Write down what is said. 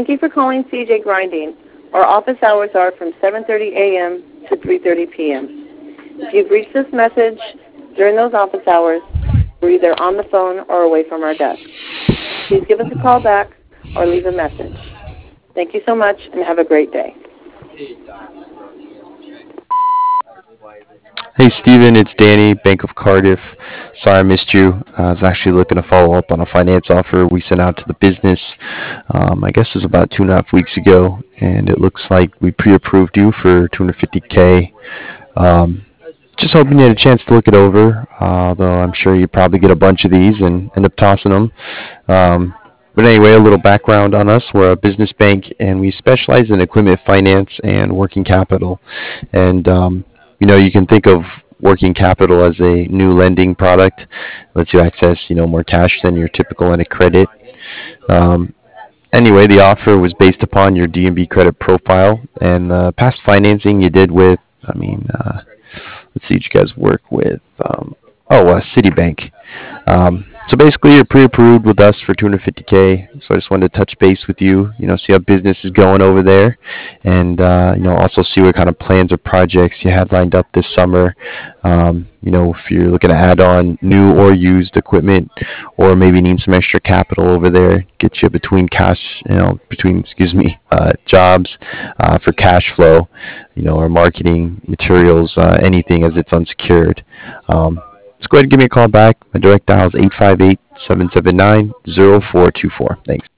Thank you for calling CJ Grinding. Our office hours are from 7:30 a.m. to 3:30 p.m. If you've reached this message during those office hours, we're either on the phone or away from our desk. Please give us a call back or leave a message. Thank you so much and have a great day. Hey Steven, it's Danny, Bank of Cardiff. Sorry I missed you. I was actually looking to follow up on a finance offer we sent out to the business. I guess it was about 2.5 weeks ago, and it looks like we pre-approved you for 250K. Um, just hoping you had a chance to look it over, though I'm sure you probably get a bunch of these and end up tossing them. But anyway, a little background on us. We're a business bank, and we specialize in equipment finance and working capital. And you can think of working capital as a new lending product. Lets you access, more cash than your typical line of credit. Um, anyway, the offer was based upon your DNB credit profile and past financing you did with. Let's see what you guys work with. Citibank. So basically, you're pre-approved with us for 250K. So I just wanted to touch base with you, see how business is going over there, and also see what kind of plans or projects you had lined up this summer. If you're looking to add on new or used equipment, or maybe need some extra capital over there, get you jobs for cash flow, or marketing materials, anything as it's unsecured. Just go ahead and give me a call back. My direct dial is 858-779-0424. Thanks.